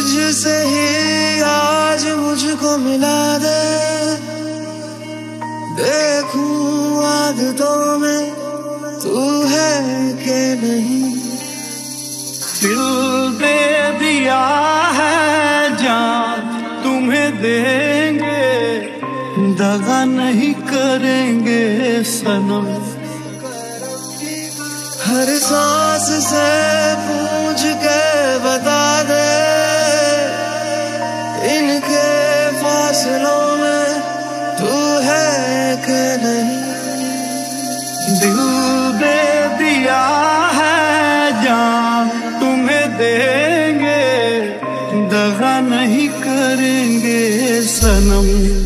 तुझसे ही आज मुझको मिला दे, देखूं आदतों में तू है कि नहीं। दिल दे दिया है जान तुम्हें देंगे, दगा नहीं करेंगे सनम। हर सांस से पूछ के बता दे, इनके फासलों में तू है कि नहीं। दिल दे दिया है जान तुम्हें देंगे, दगा नहीं करेंगे सनम।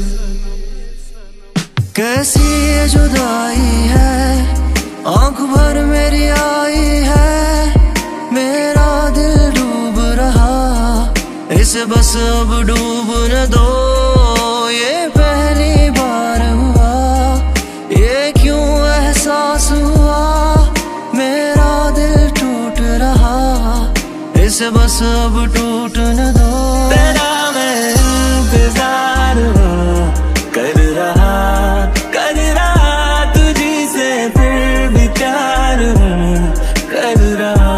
कैसी ये जुदाई है, आंख भर मेरी आई है, मेरा दिल डूब रहा, इसे बस अब डूब न दो। ये पहली बार हुआ, ये क्यों एहसास हुआ, मेरा दिल टूट रहा, इसे बस अब टूट न दो। तेरा मैं इंतजार कर रहा तुझी से, फिर भी प्यार कर रहा।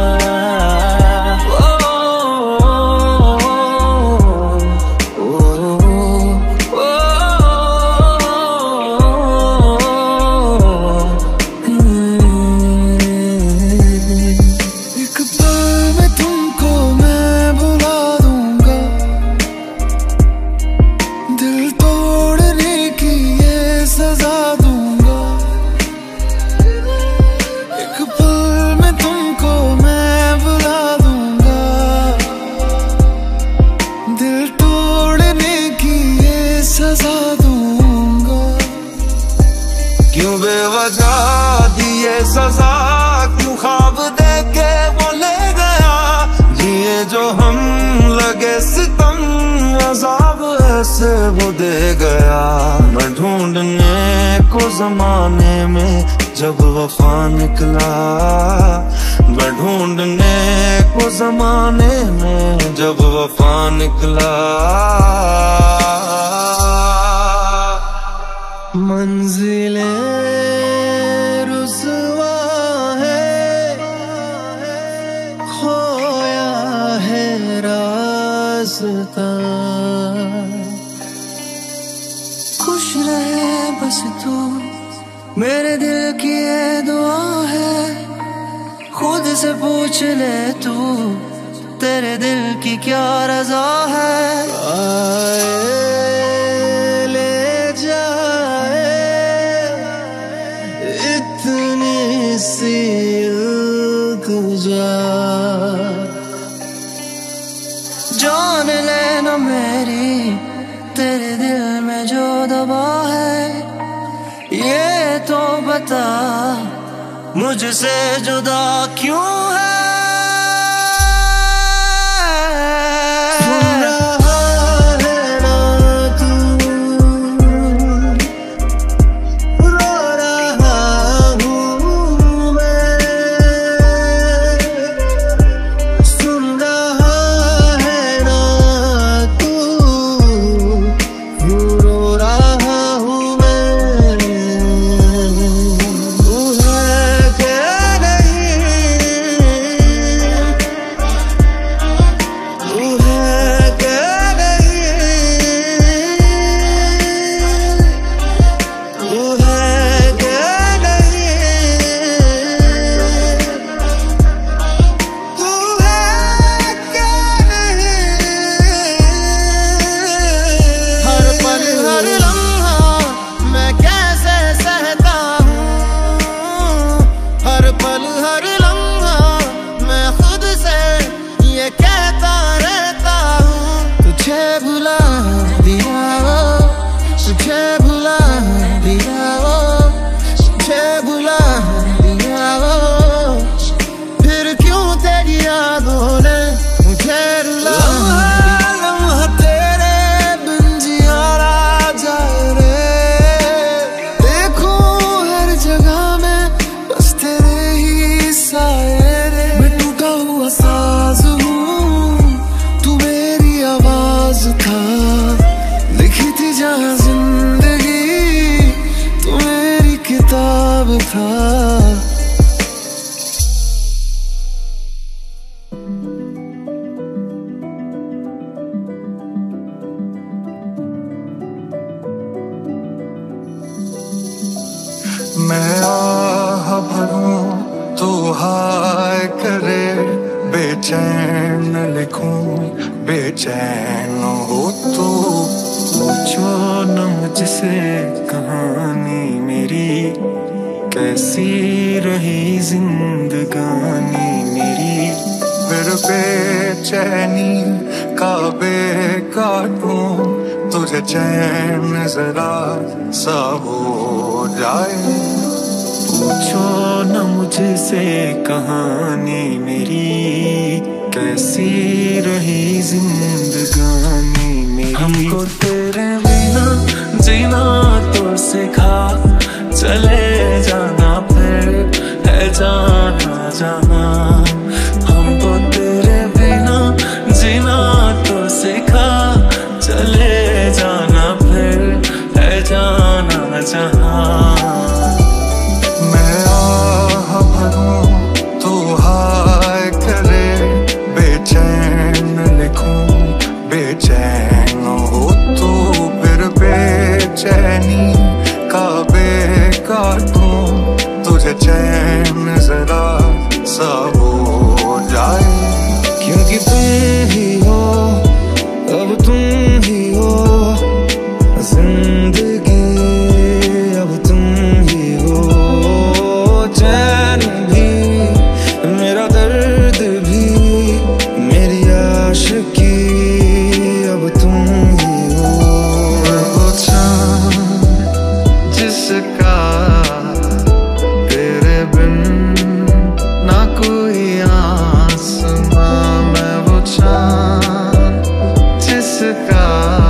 एक पल में तुमको मैं भुला दूंगा, दिल तोड़ने की ये सजा दूंगा। एक पल में तुमको मैं भुला दूंगा, दिल तोड़ने की ये सजा दूंगा। क्यों बेवजह दिए सजा, क्यों ख्वाब देके वो ले गया, जिए जो हम लगे सितम, अज़ाब ऐसे वो दे गया। मैं ढूंढने को जमाने में जब वफा निकला, मैं ढूंढने को जमाने में जब वफा निकला। मंजिलें रुसवा है, खोया है रास्ता, खुश रहे बस तू, मेरे दिल की ये दुआ है। खुद से पूछ ले तू, तेरे दिल की क्या रजा है। आए ले जाए इतनी सी इल्तिजा, जान लेना मेरी तेरे दिल में जो दबा है, ये तो बता मुझसे जुदा क्यों है। साज हूँ, तू भरूं तू हाय करे, बेचैन लिखूं बेचैन हो तू। पूछो न मुझसे कहानी मेरी, कैसी रही जिंदगानी मेरी। फिर बेचैनी का काटूं, तुझे चैन जरा सा हो जाए। पूछो न मुझसे कहानी मेरी, कैसी रही जिंदगानी मेरी। हमको तेरे बिना जीना तो सिखा, चले जाना फिर है जाना जहां। हमको तेरे बिना जीना तो सिखा, चले जाना फिर है जाना जहां। मैं आह भरूं तू हाय करे, बेचैन लिखूं बेचैन हो तू। फिर बेचैनी का काटूं, तुझे चैन जरा सा हो जाए। क्योंकि तुम ही हो, अब तुम ही हो जिंदगी, अब तुम ही हो। चैन भी मेरा दर्द भी मेरी आशिकी, अब तुम ही हो। वो चाँद जिसका तेरे बिन ना कोई आसमां, मैं वो चाँद जिसका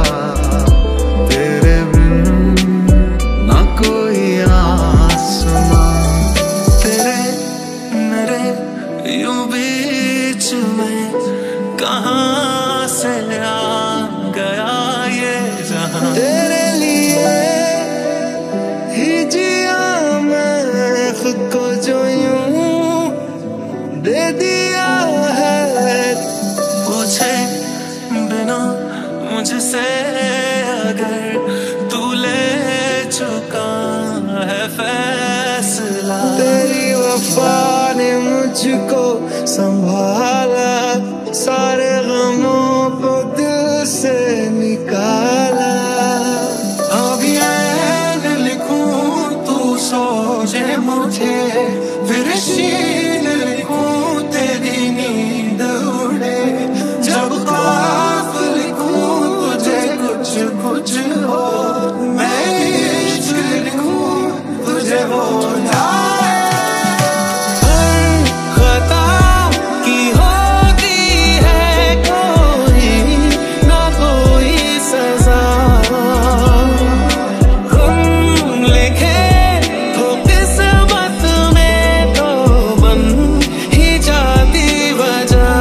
तेरे बिन ना कोई आसमां। तेरे मेरे यूं बीच में कहाँ से आ गया ये जहां। तेरे लिए ही जिया मैं खुद को, जो यूं दे दिया है। पूछे बिना मुझसे अगर तू ले चुका है फैसला। तेरी वफा ने मुझको संभाला, सारे गमों को दिल से निकाला। अब ये लिखूं तू सोचे मुझे, फिर शीन लिखूं तेरी नींद उड़े। जब ख्वाब लिखूं तुझे कुछ कुछ हो, मैं इश्क लिखूं तुझे हो जाए। खता की होती है कोई ना कोई सजा, हम लिखे तो किस्मत में तो बन ही जाती वजह।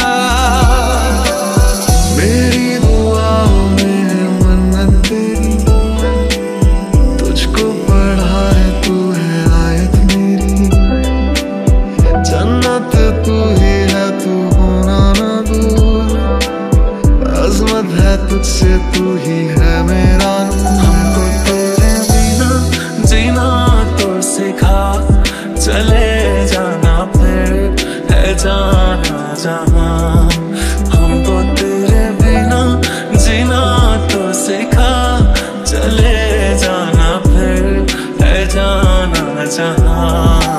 मेरी दुआओं में मन्नत तेरी, तुझको पढ़ा है तू है आयत मेरी। जन्नत तू ही है, तू होना ना दूर। अजमत है तुझसे, तू ही है मेरा नूर। हमको तेरे बिना जीना तो सिखा, चले जाना फिर है जाना जहां। हमको तेरे बिना जीना तो सिखा, चले जाना फिर है जाना जहां।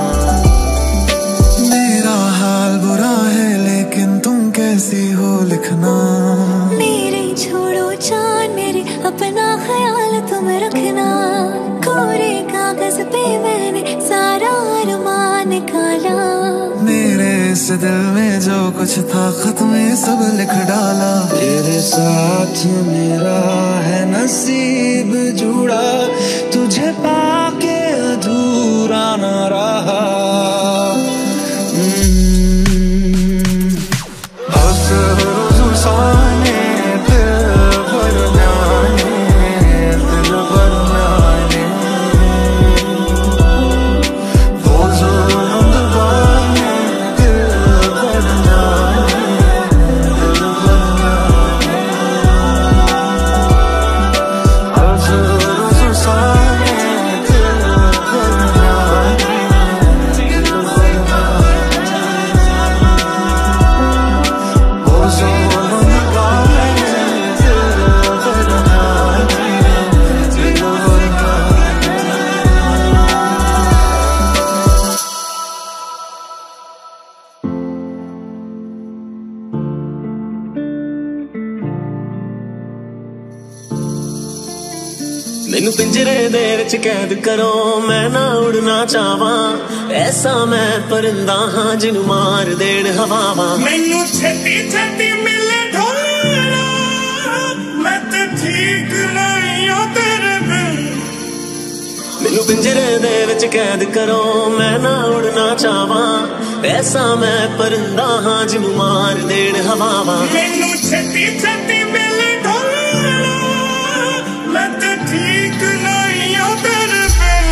मेरा हाल बुरा है लेकिन तुम कैसी हो लिखना। मेरे छोड़ो चांद मेरे, अपना ख्याल तुम रखना। कोरे कागज पे मैंने सारा अरमान निकाला। मेरे इस दिल में जो कुछ था खत में सब लिख डाला। तेरे साथ मेरा है नसीब जुड़ा, तुझे पाके अधूरा न रहा। मैनू पिंजरे दे विच कैद करो, मैं ना उड़ना चाहवां, ऐसा मैं परिंदा हां जिन्नू मार देण हवावां। मैनू छेती छेती मिले ढोलना, मैं ते ठीक नहीं हो तेरे बिन। मैनू पिंजरे दे विच कैद करो, मैं ना उड़ना चाहवां, ऐसा मैं परिंदा हां जिन्नू मार देण हवावां। मैनू छेती छेती मिले ढोलना, मैं ते ठीक नहीं हो तेरे बिन।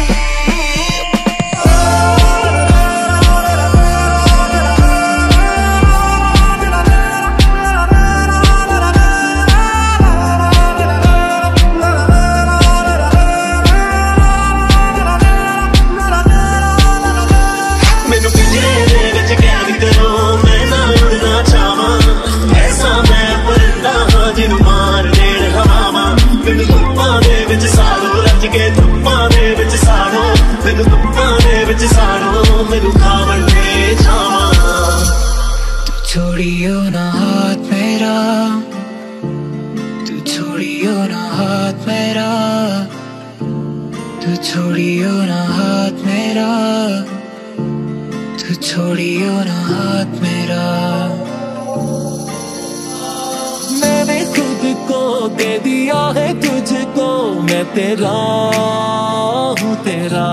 मैनू पिंजरे दे विच कैद करो, मैं ना उड़ना चाहवां, ऐसा मैं परिंदा हां जिन्नू मार देण हवावां। मैनू धुप्पां दे विच साड़ो, रज के धुप्पां दे विच साड़ो, मैनू धुप्पां दे विच साड़ो, मैनू खावण दे छावां। तू छोड़ियो ना हाथ मेरा, तू छोड़ियो ना हाथ मेरा, तू छोड़ियो ना हाथ मेरा, तू छोड़ियो ना हाथ मेरा। मैंने खुद को दे दिया है तुझको, मैं तेरा हूँ तेरा,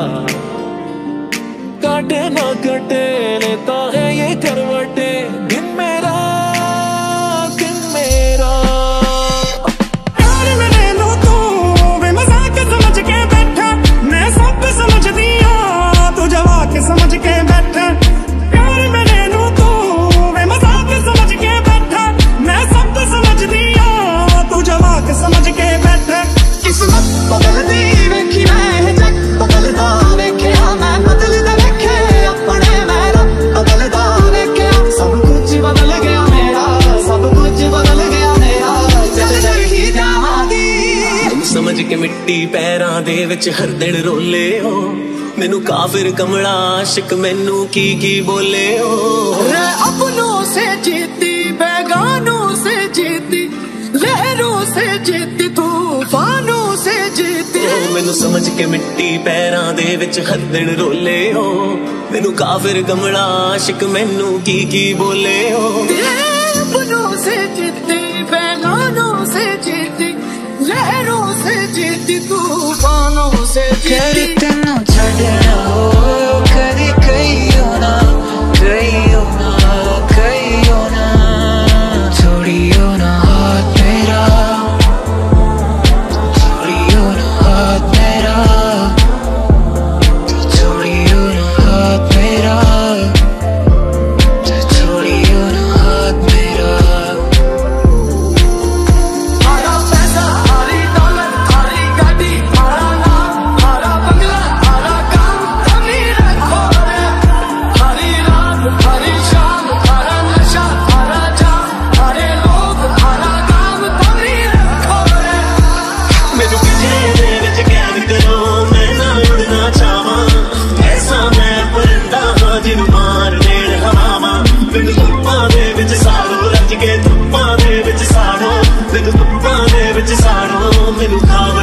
काटे ना कटे लेता है ये करवटे, दिन मेरा दिन मेरा। प्यार मेरे लो तू वे मजाक समझ के बैठा, मैं सब समझ दिया तू जवाक समझ के बैठा। प्यार मेरे लो तू वे मजाक समझ के बैठा, मैं सब समझ दिया तू जवाक समझ के बैठा। किस्मत बदलदी वेखी मैं जग बदलदा वेख्या, मैं बदलदा वेखे अपने मैं बदलदा वेख्या। सब कुछ बदल गया मेरा, सब कुछ बदल गया मेरा, चल ही जावांगी। मैनू समझ के मिट्टी पैरां दे विच हर दिन रोले हो, मैनू काफिर कमला आशिक मैनू की बोले हो। रे अपनों से जीती बेगानों से जीती, लहरों से जीती तूफानों से जीती। मैनू समझ के मिट्टी पैरां दे विच हर दिन रोले हो, मैनू काफिर कमला आशिक मैनू की बोले हो। अपनों से जीती बेगानों से जीती, लहरों से जीती तूफानों से कदी जीती। तेनू छड्डना हो, कदी कहियो ना, कहियो ना, कहियो ना। छोड़ियो ना हाथ मेरा, छोड़ियो ना हाथ मेरा, छोड़ियो ना हाथ मेरा, छोड़ियो ना हाथ मेरा। हरा पैसा हरी दौलत हरी गाड़ी हरा नाम हरा बंगला हरा काम धनी रखो रे। हरी रात हरी शाम हरा नशा हरा जाम, हरे लोग हरा काम धनी रखो रे। मैनू पिंजरे दे विच कैद करो, मैं ना उड़ना चाहवां, ऐसा मैं परिंदा हां जिन्नू मार देण हवावां। मैनू धुप्पां दे विच साड़ो, रज के धुप्पां दे विच साड़ो, मैनू धुप्पां दे विच साड़ो, मैनू खावण